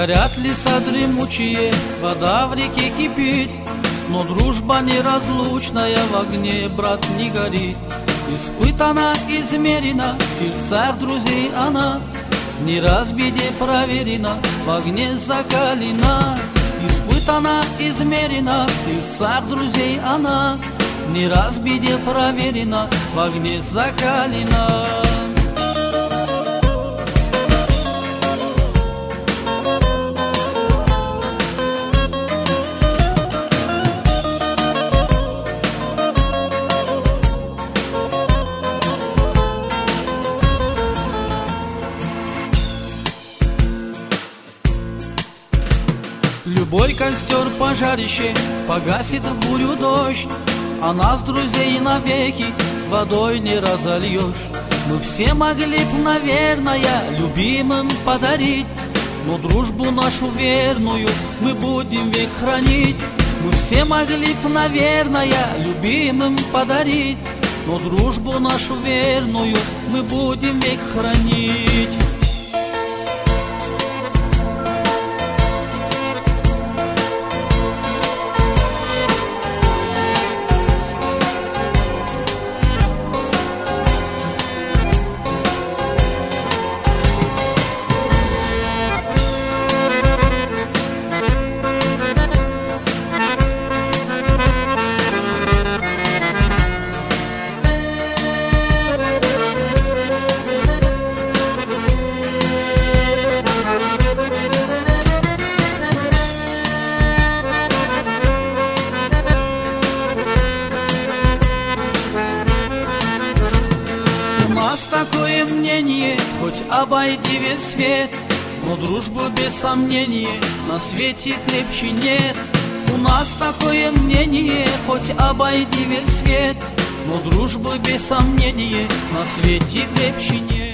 Горят леса дремучие, вода в реке кипит, но дружба неразлучная в огне, брат, не горит. Испытана, измерена, в сердцах друзей она, не раз в беде проверена, в огне закалена. Испытана, измерена, в сердцах друзей она, не раз в беде проверена, в огне закалена. Любой костер, пожарище погасит в бурю дождь, а нас, друзей, навеки водой не разольешь. Мы все могли б, наверное, любимым подарить, но дружбу нашу верную мы будем век хранить. Мы все могли б, наверное, любимым подарить, но дружбу нашу верную мы будем век хранить. У нас такое мнение, хоть обойди весь свет, но дружбы без сомнения на свете крепче нет. У нас такое мнение, хоть обойди весь свет, но дружбы без сомнения на свете крепче нет.